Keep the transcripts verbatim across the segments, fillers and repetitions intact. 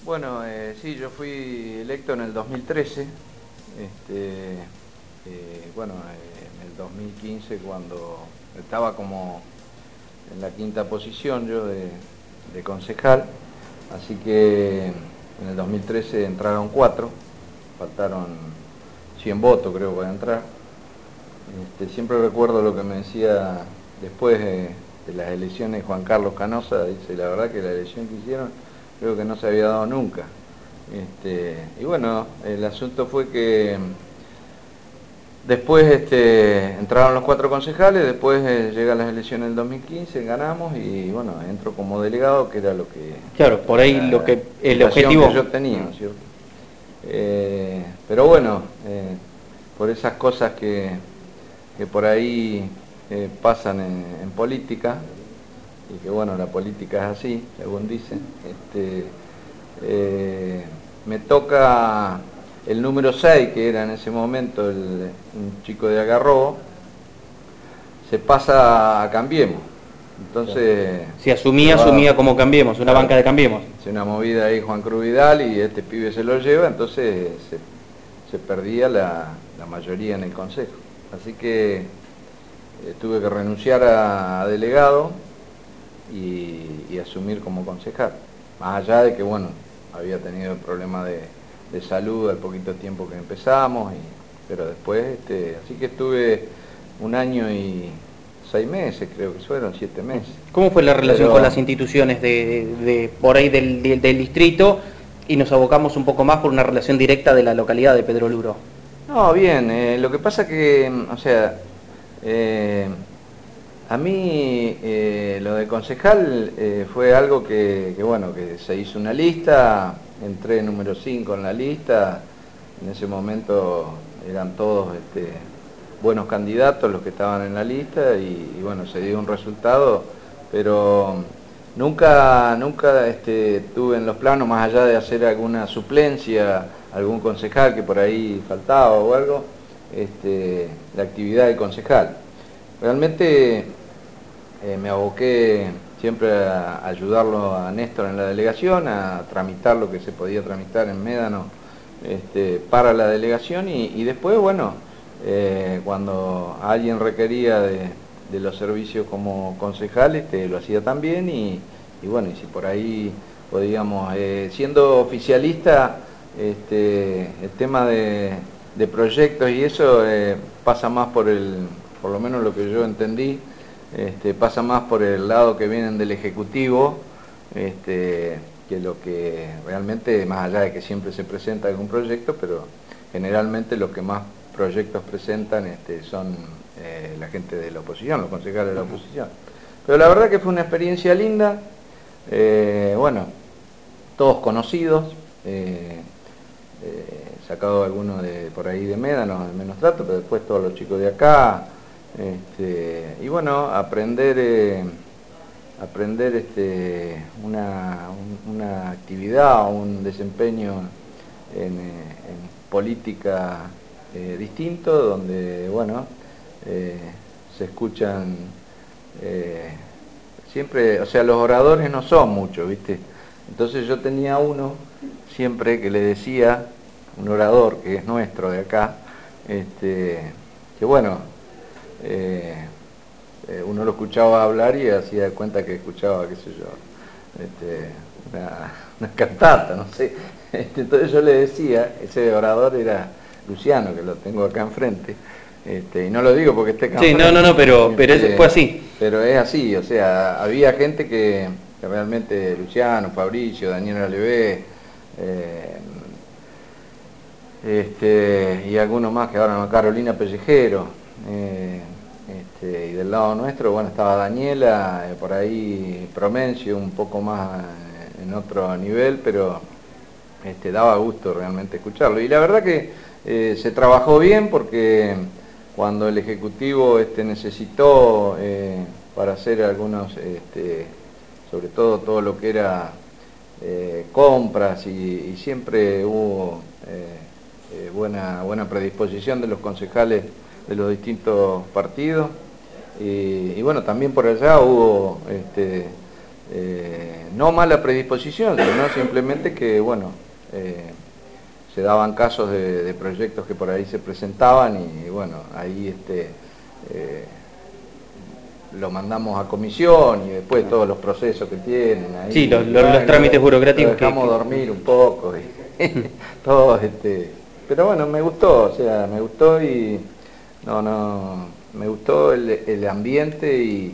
Bueno, eh, sí, yo fui electo en el dos mil trece, este, eh, bueno, eh, en el dos mil quince cuando estaba como en la quinta posición yo de, de concejal, así que en el dos mil trece entraron cuatro, faltaron cien votos creo para entrar. Este, siempre recuerdo lo que me decía después de, de las elecciones Juan Carlos Canosa, dice, la verdad que la elección que hicieron creo que no se había dado nunca. Este, y bueno, el asunto fue que después este, entraron los cuatro concejales, después eh, llegan las elecciones del dos mil quince, ganamos y bueno, entro como delegado, que era lo que... Claro, por ahí lo que el objetivo que yo tenía, ¿no es cierto? Eh, pero bueno, eh, por esas cosas que, que por ahí eh, pasan en, en política, y que bueno, la política es así, según dicen, este, eh, me toca el número seis, que era en ese momento el, un chico de Algarrobo, se pasa a Cambiemos. Entonces... Si asumía, va, asumía como Cambiemos, una claro, banca de Cambiemos. hace una movida ahí Juan Cruz Vidal y este pibe se lo lleva, entonces se, se perdía la, la mayoría en el consejo. Así que eh, tuve que renunciar a, a delegado y, y asumir como concejal. Más allá de que, bueno, había tenido el problema de, de salud al poquito tiempo que empezamos, y, pero después, este, así que estuve un año y seis meses, creo que fueron, siete meses. ¿Cómo fue la relación pero, con las instituciones de, de, de por ahí del, del, del distrito? Y nos abocamos un poco más por una relación directa de la localidad de Pedro Luro. No, bien, eh, lo que pasa que, o sea, eh, a mí eh, lo de concejal eh, fue algo que, que, bueno, que se hizo una lista, entré número cinco en la lista, en ese momento eran todos este, buenos candidatos los que estaban en la lista y, y bueno, se dio un resultado, pero nunca, nunca este, tuve en los planos, más allá de hacer alguna suplencia, algún concejal que por ahí faltaba o algo, este, la actividad del concejal. Realmente eh, me aboqué siempre a ayudarlo a Néstor en la delegación, a tramitar lo que se podía tramitar en Médano este, para la delegación y, y después, bueno, eh, cuando alguien requería de, de los servicios como concejal, este, lo hacía también y, y bueno, y si por ahí podíamos, eh, siendo oficialista, este, el tema de, de proyectos y eso eh, pasa más por el, por lo menos lo que yo entendí, este, pasa más por el lado que vienen del Ejecutivo, este, que lo que realmente, más allá de que siempre se presenta algún proyecto, pero generalmente los que más proyectos presentan este, son eh, la gente de la oposición, los concejales de la oposición. Pero la verdad que fue una experiencia linda, eh, bueno, todos conocidos, eh, eh, sacado algunos de por ahí de Médano, de menos trato, pero después todos los chicos de acá, este, y bueno, aprender eh, aprender este, una, un, una actividad, un desempeño en, en política eh, distinto, donde bueno, eh, se escuchan eh, siempre, o sea, los oradores no son muchos, ¿viste? Entonces yo tenía uno siempre que le decía, un orador que es nuestro de acá, este, que bueno, eh, eh, uno lo escuchaba hablar y hacía de cuenta que escuchaba, qué sé yo, este, una, una cantata, no sé. Este, entonces yo le decía, ese orador era Luciano, que lo tengo acá enfrente, este, y no lo digo porque esté acá Sí, enfrente, no, no, no, pero, pero este, fue así. Pero es así, o sea, había gente que, que realmente, Luciano, Fabricio, Daniel Alevé, eh, este, y algunos más que ahora no, Carolina Pellejero, eh, este, y del lado nuestro, bueno, estaba Daniela, eh, por ahí Promencio, un poco más eh, en otro nivel, pero este, daba gusto realmente escucharlo. Y la verdad que eh, se trabajó bien porque cuando el Ejecutivo este, necesitó eh, para hacer algunos, este, sobre todo todo lo que era eh, compras y, y siempre hubo eh, eh, buena, buena predisposición de los concejales de los distintos partidos y, y bueno, también por allá hubo este, eh, no mala predisposición, sino simplemente que, bueno, eh, se daban casos de, de proyectos que por ahí se presentaban y, y bueno, ahí este, eh, lo mandamos a comisión y después todos los procesos que tienen ahí. Sí, los, los, bueno, los trámites burocráticos. Lo dejamos que, que... dormir un poco, y, todos, este, pero bueno, me gustó, o sea, me gustó y no, no, me gustó el, el ambiente y,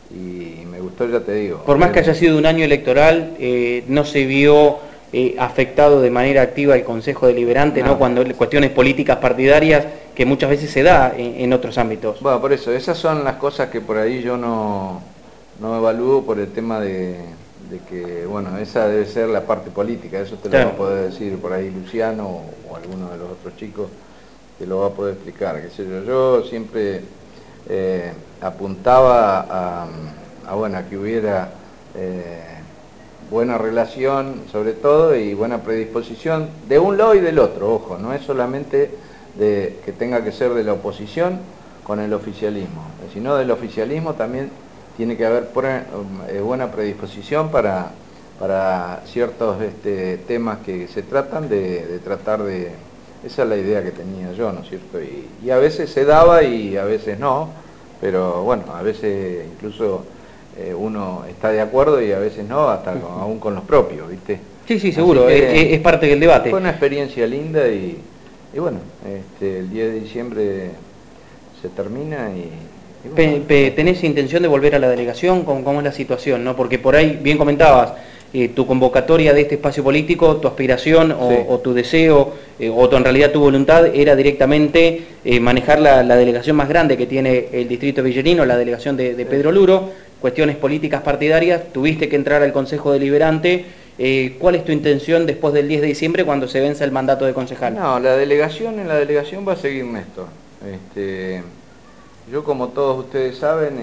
y me gustó, ya te digo. Por más que haya sido un año electoral, eh, no se vio eh, afectado de manera activa el Consejo Deliberante, ¿no? ¿no? Cuando cuestiones políticas partidarias que muchas veces se da en, en otros ámbitos. Bueno, por eso, esas son las cosas que por ahí yo no, no evalúo por el tema de, de que, bueno, esa debe ser la parte política, eso te claro. lo va a poder decir por ahí Luciano o, o alguno de los otros chicos que lo va a poder explicar, qué sé yo. Yo siempre eh, apuntaba a, a, bueno, a que hubiera eh, buena relación, sobre todo, y buena predisposición de un lado y del otro, ojo, no es solamente de que tenga que ser de la oposición con el oficialismo, sino del oficialismo también tiene que haber buena predisposición para, para ciertos este, temas que se tratan de, de tratar de... Esa es la idea que tenía yo, ¿no es cierto? Y, y a veces se daba y a veces no, pero bueno, a veces incluso eh, uno está de acuerdo y a veces no, hasta con, aún con los propios, ¿viste? Sí, sí, seguro, es, es parte del debate. Fue una experiencia linda y... Y bueno, este, el diez de diciembre se termina y... y bueno. pe, pe, ¿Tenés intención de volver a la delegación? ¿Cómo, cómo es la situación? ¿No? Porque por ahí, bien comentabas, eh, tu convocatoria de este espacio político, tu aspiración o, sí. o tu deseo, eh, o tu, en realidad tu voluntad, era directamente eh, manejar la, la delegación más grande que tiene el distrito villarino, la delegación de, de Pedro Luro, cuestiones políticas partidarias, tuviste que entrar al Consejo Deliberante. Eh, ¿Cuál es tu intención después del diez de diciembre cuando se venza el mandato de concejal? No, la delegación, en la delegación va a seguir Néstor. Este, yo, como todos ustedes saben,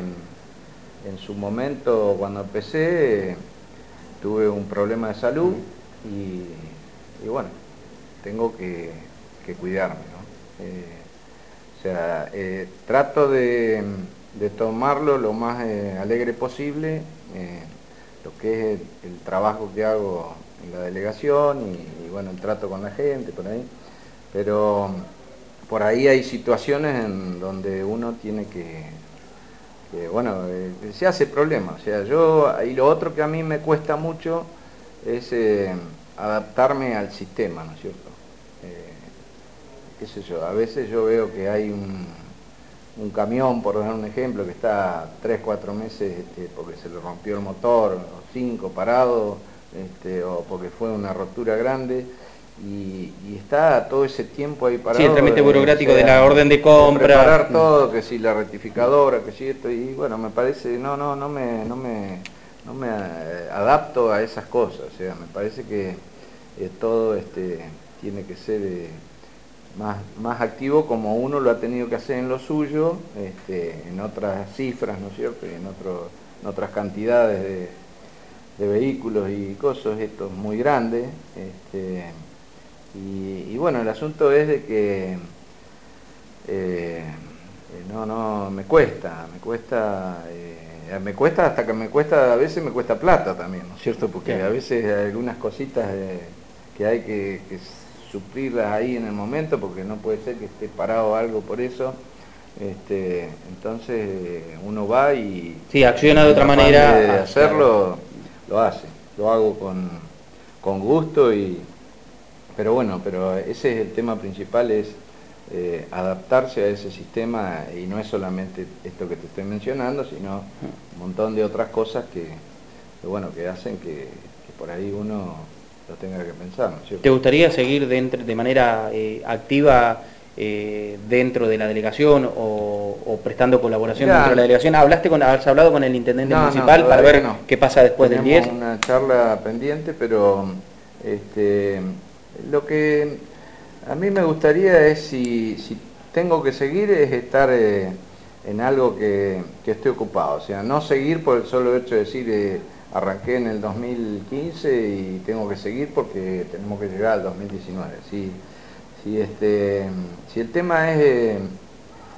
en, en su momento cuando empecé eh, tuve un problema de salud y, y bueno, tengo que, que cuidarme, ¿no? Eh, o sea, eh, trato de, de tomarlo lo más eh, alegre posible, eh, lo que es el, el trabajo que hago en la delegación y, y bueno, el trato con la gente por ahí, pero por ahí hay situaciones en donde uno tiene que, que bueno, eh, se hace problema, o sea, yo, y lo otro que a mí me cuesta mucho es eh, adaptarme al sistema, ¿no es cierto? Eh, qué sé yo, a veces yo veo que hay un... un camión, por dar un ejemplo, que está tres, cuatro meses este, porque se le rompió el motor, o cinco parado, este, o porque fue una rotura grande, y, y está todo ese tiempo ahí parado. Sí, el trámite burocrático o sea, de la orden de compra. De preparar todo, que si la rectificadora, que si esto, y bueno, me parece, no, no, no me, no me, no me adapto a esas cosas, o sea, me parece que eh, todo este, tiene que ser... Eh, Más, más activo como uno lo ha tenido que hacer en lo suyo, este, en otras cifras, ¿no es cierto? Y en, otro, en otras cantidades de, de vehículos y cosas, esto es muy grande. Este, y, y bueno, el asunto es de que eh, no, no, me cuesta, me cuesta, eh, me cuesta hasta que me cuesta, a veces me cuesta plata también, ¿no es cierto? Porque a veces hay algunas cositas eh, que hay que... que suplirlas ahí en el momento, porque no puede ser que esté parado algo por eso, este, entonces uno va y... Sí, acciona de otra manera. De hacerlo, lo hace, lo hago con, con gusto, y pero bueno, pero ese es el tema principal, es eh, adaptarse a ese sistema, y no es solamente esto que te estoy mencionando, sino un montón de otras cosas que, que bueno, que hacen que, que por ahí uno... lo tenga que pensar, ¿no es cierto? ¿Te gustaría seguir de, de manera eh, activa eh, dentro de la delegación o, o prestando colaboración Mirá, dentro de la delegación? ¿Hablaste con, ¿Has hablado con el intendente no, municipal no, para ver no. qué pasa después Tenemos del diez? una charla pendiente, pero este, lo que a mí me gustaría es, si, si tengo que seguir, es estar eh, en algo que, que esté ocupado, o sea, no seguir por el solo hecho de decir... Eh, arranqué en el dos mil quince y tengo que seguir porque tenemos que llegar al dos mil diecinueve. Si, si, este, si el tema es eh,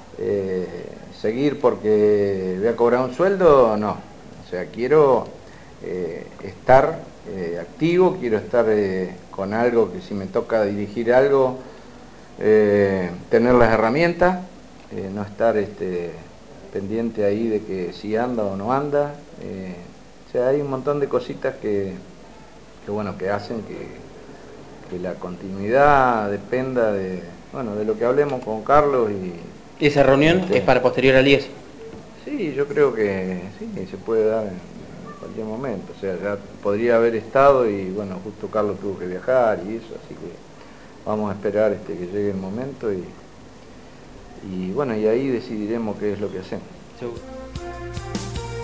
eh, seguir porque voy a cobrar un sueldo, no. O sea, quiero eh, estar eh, activo, quiero estar eh, con algo que si me toca dirigir algo, eh, tener las herramientas, eh, no estar este, pendiente ahí de que si anda o no anda. Eh, o sea, hay un montón de cositas que, que bueno, que hacen que, que la continuidad dependa de, bueno, de lo que hablemos con Carlos. Y ¿Esa reunión este, es para posterior al diez? Sí, yo creo que sí, se puede dar en cualquier momento. O sea, ya podría haber estado y bueno, justo Carlos tuvo que viajar y eso, así que vamos a esperar este, que llegue el momento y, y bueno, y ahí decidiremos qué es lo que hacemos. Seguro.